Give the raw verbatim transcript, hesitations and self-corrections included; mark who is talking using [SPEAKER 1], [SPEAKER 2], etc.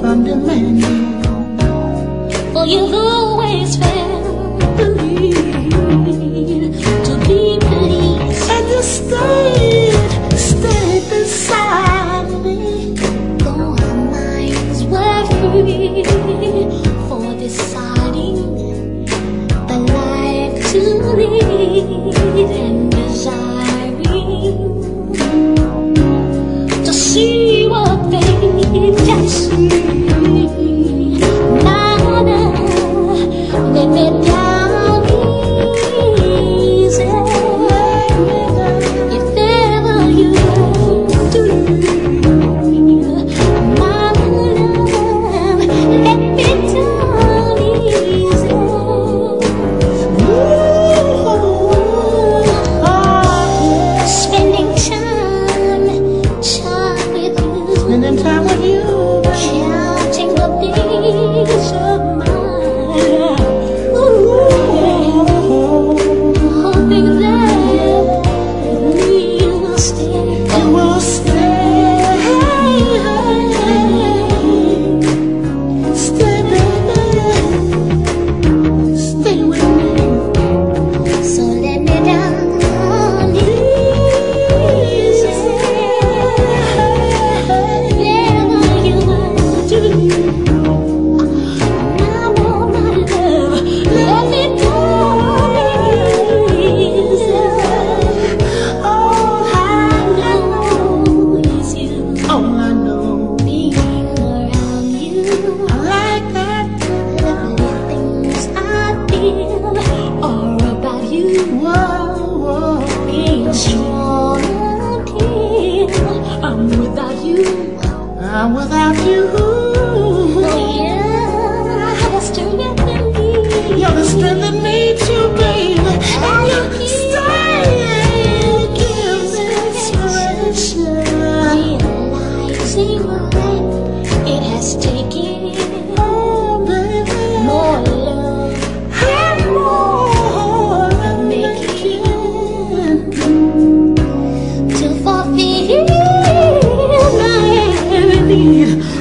[SPEAKER 1] I'm demanding,
[SPEAKER 2] for you've always found the need to be pleased,
[SPEAKER 1] and you stayed, stayed beside me.
[SPEAKER 2] though our minds were free for deciding the life to lead and desiring to see what they can see. Let me down easy. If ever you do, my love, let me down easy. Spending time, time with you,
[SPEAKER 1] Spending time with you,
[SPEAKER 2] counting the days of my
[SPEAKER 1] I'm without you.
[SPEAKER 2] Oh yeah, the strength in me.
[SPEAKER 1] You're the strength in me too, baby. And you stay, give me inspiration.
[SPEAKER 2] Realizing that it has taken
[SPEAKER 1] Oh, baby,
[SPEAKER 2] more love
[SPEAKER 1] and more than making
[SPEAKER 2] to fulfill my every need.